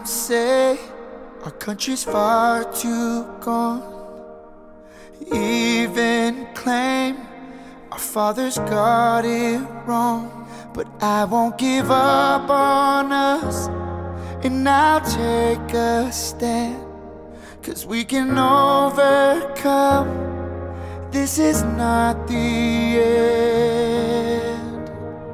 say our country's far too gone. Even claim our fathers got it wrong. But I won't give up on us, and I'll take a stand, 'cause we can overcome. This is not the end.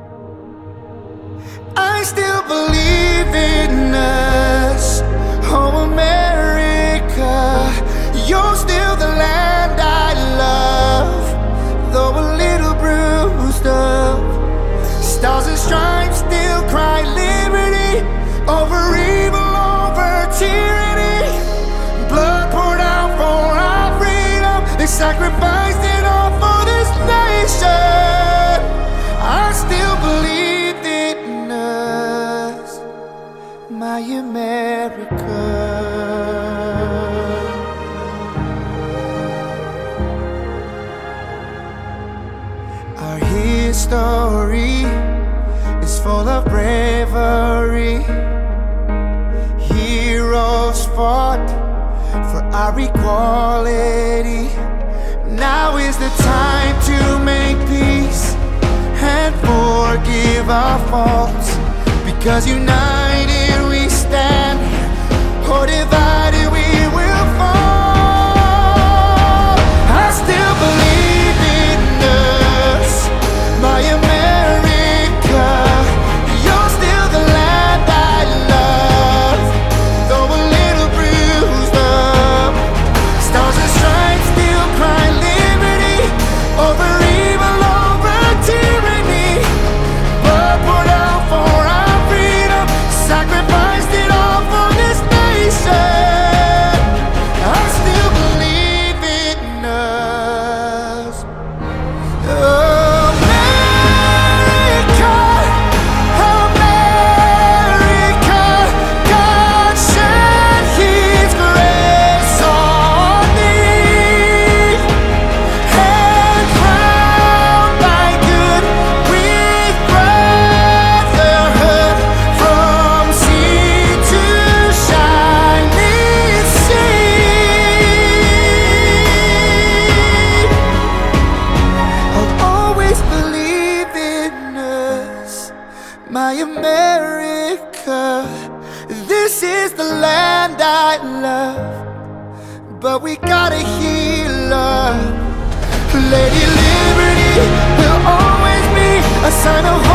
I still believe in us, oh America. You're still the land I love, though a little bruised up. Stars and stripes still cry liberty over evil, over tyranny. Blood poured out for our freedom. They sacrificed it all for this nation. I still believe in us, my America. Our history is full of bravery. Heroes fought for our equality. Now is the time to make peace and forgive our faults, because united we stand, or divided we will fall. I still believe in us, my America. You're still the land I love, though a little bruised up. Stars and stripes still cry liberty over evil, over tyranny. Blood poured out for our freedom, sacrificed it all for this nation. I still believe in us. America, America, God shed His grace on thee, and crowned thy good with brotherhood from sea to shining sea. I'll always believe in us, my America. This is the land I love, but we gotta heal up. Lady Liberty will always be a sign of hope.